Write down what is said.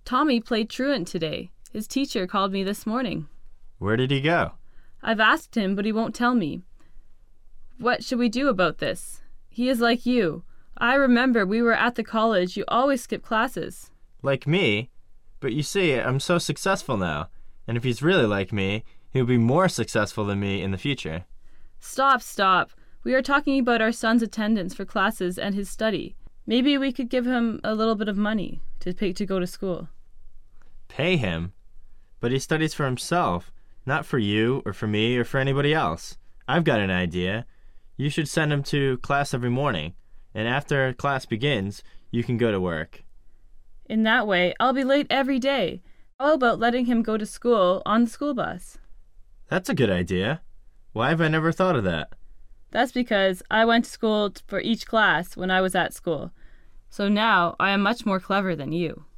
Tommy played truant today. His teacher called me this morning. Where did he go? I've asked him, but he won't tell me. What should we do about this? He is like you. I remember we were at the college. You always skip classes. Like me? But you see, I'm so successful now. And if he's really like me, he'll be more successful than me in the future. Stop. We are talking about our son's attendance for classes and his study. Maybe we could give him a little bit of money to pay to go to school. Pay him? But he studies for himself, not for you or for me or for anybody else. I've got an idea. You should send him to class every morning, and after class begins, you can go to work. In that way, I'll be late every day. How about letting him go to school on the school bus? That's a good idea. Why have I never thought of that? That's because I went to school for each class when I was at school. So now I am much more clever than you.